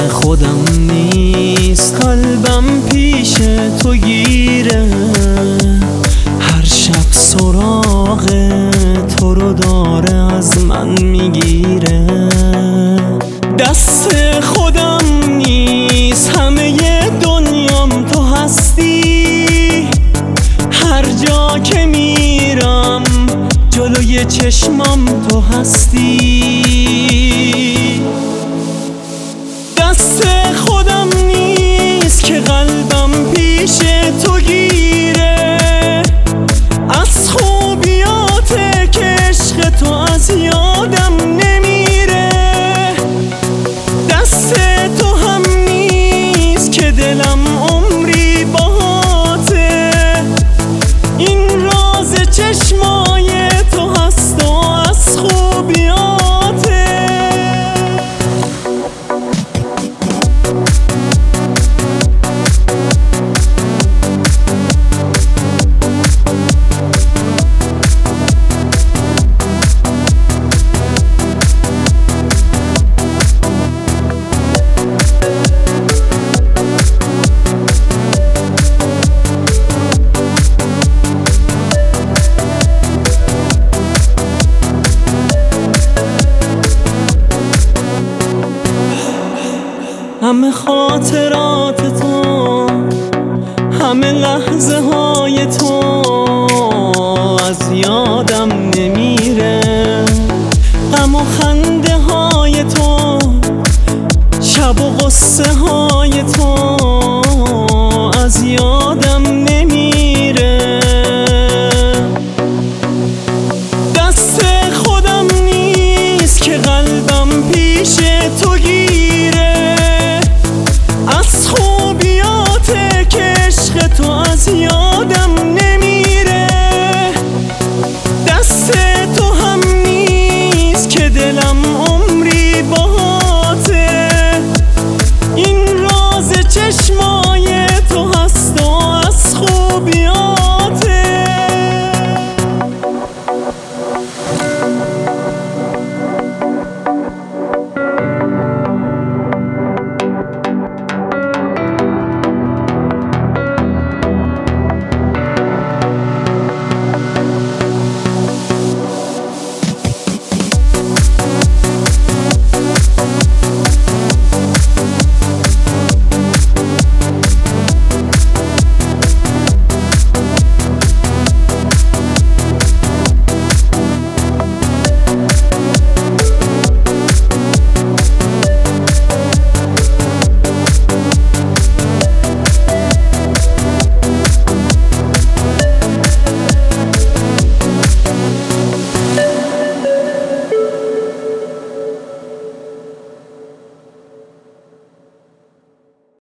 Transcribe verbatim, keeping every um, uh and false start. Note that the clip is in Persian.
خودم نیست، قلبم پیش تو گیره. هر شب سراغ تو رو داره از من میگیره. دست خودم نیست، همه دنیام تو هستی. هر جا که میرم جلوی چشمام تو هستی. دست خودم نیست که قلبم پیش تو گیره. از خوبیات که عشق تو از یادم نمیره. دست تو هم نیست که دلم عمری باهاته. این راز چشمای تو هست و از خوبیاته. همه خاطرات تو، همه لحظه های تو از یادم نمیره. غم و خنده های تو، شب و غصه های تو